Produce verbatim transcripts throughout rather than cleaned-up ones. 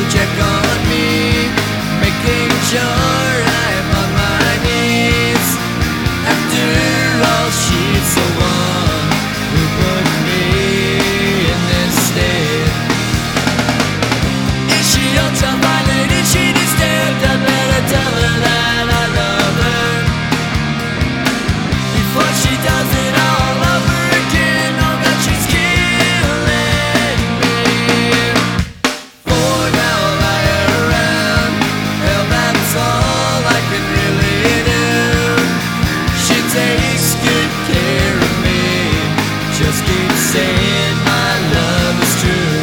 check on me, making sure I'm on my knees. After all, she's the one who put me in this state. Is she ultraviolet? Is she disturbed? I better tell her that I love her before she does it all over again. Oh God, she's killing me. For now, lie around. Hell, that's all I can really do. She takes good care of me. Just keep saying my love is true.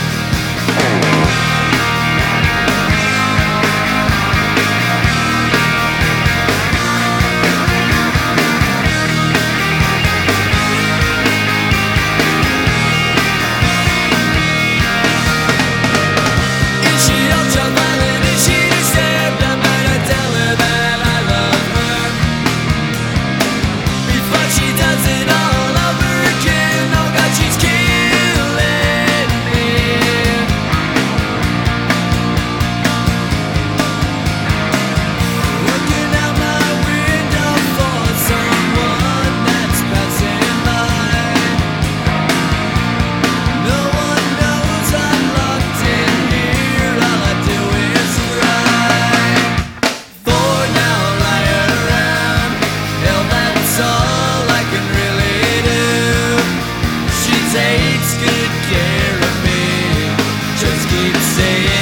Is she ultraviolet? Is she disturbed? I better tell her that I love her before she does it all over again. Oh God, she's killing me. Looking out my window for someone that's passing by. No one knows I'm locked in here. All I do is cry. For now, lie around. Hell, that's all I can really do. She takes good care of me. Just keep saying